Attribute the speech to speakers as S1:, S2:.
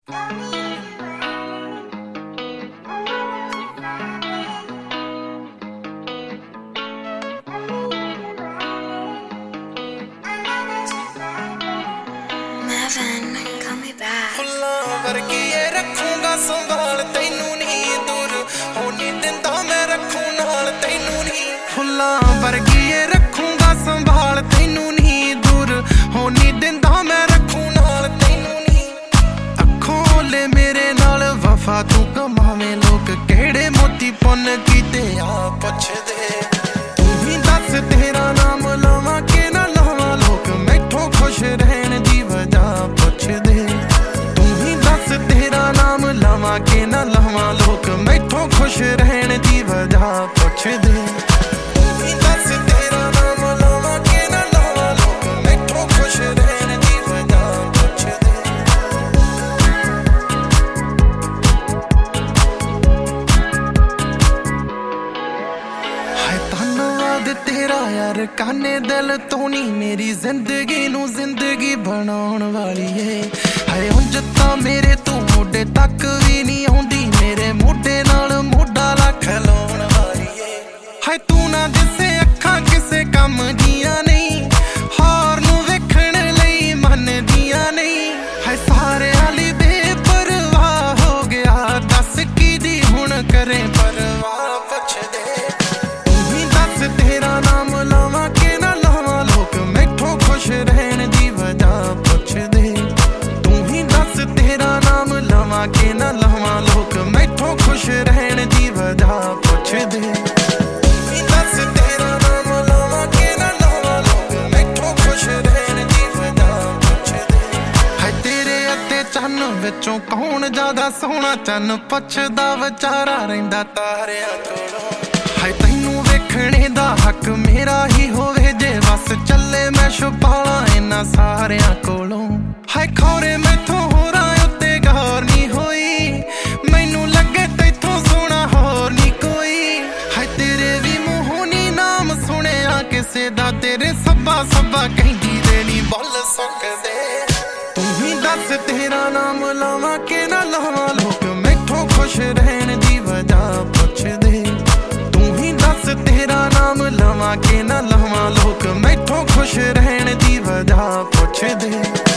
S1: फुल्लां वर्गिए रखूंगा संभाल तैनू नहीं दूर होने दिंदा मैं रखूं नाल तैनू नहीं फुल्लां वर्गिए रखूंगा संभाल तैनू नहीं दूर होने दिंदा मैं रखूं नाल तैनू नहीं अखों ले मेरे नाल वफा तू कमावे लोग केड़े मोती पुन कीते आ पुछदे तू ही दस तेरा नाम लवां के ना लवां लोग मैथों खुश रहन दी वजह पुछदे तेरा नाम लवां के ना लवां लोग मैथों खुश रहन दी वजह पुछदे दस तेरा नाम लवां के ना लवां लोग मैथों खुश रहन दी वजह पुछदे हाय धन्नवाद तेरा यार काने दिल तो नहीं मेरी जिंदगी नू जिंदगी बनाउण वाली है हाय उंज तां मेरे तू मोढे तक भी नहीं आउंदी मेरे मोढे नाल मोढा ला खलोण वाली है हाय तू ना दिसे अखां किसे कम दियां नहीं हार नू वेखण लई मन दियां नहीं हाय सारे आली बेपरवाह हो गया दस की दी हुण करे परवाह पुछदे तू ही दस तेरा नाम लवां के ना लवां लोग मैथों खुश रहन दी वजह पुछदे तेरा नाम लवां के ना लवां लोग मैथों खुश रहन दी वजह पुछदे दस तेरा नाम लवां के ना लवां लोग मैथों खुश रहन दी वजह पुछदे हाय तेरे अते चन्न विचों कौन ज्यादा सोहना चन्न पुछदा विचारा रहिंदा तारियां कोलों हाय तैनू वेखणे दा हक मेरा ही होवे जे बस चले मैं छुपाला इन्हां सारियां कोलों हाय खौरे मैथों होरां उत्ते गौर नहीं होई मैनू लगे तैथों सोहना होर नहीं कोई हाय तेरे भी मूहों नी नाम सुनिया किसे दा तेरे सब्बा सब्बा कहंदी दे नी बोल सकदे तू ही दस तेरा नाम लवां के ना लवां लोग मैथों खुश रहन दी वजह पुछदे तू ही दस तेरा नाम लवां के ना लवां लोग मैथों खुश रहन दी वजह पुछदे